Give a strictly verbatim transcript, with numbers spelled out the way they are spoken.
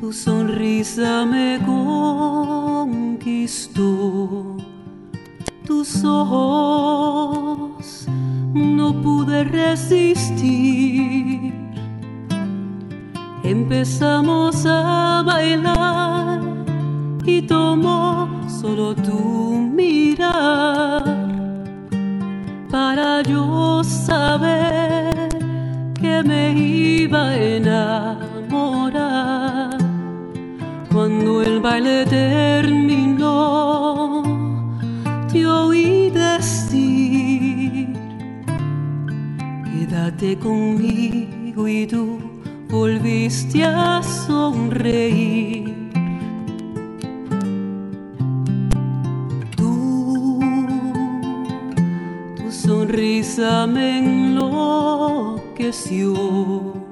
Tu sonrisa me conquistó, tus ojos no pude resistir. Empezamos a bailar y tomó solo tu mirar para yo saber que me iba a enamorar. Cuando el baile terminó, te oí decir: quédate conmigo, y tú volviste a sonreír. Tú, tu sonrisa me enloqueció.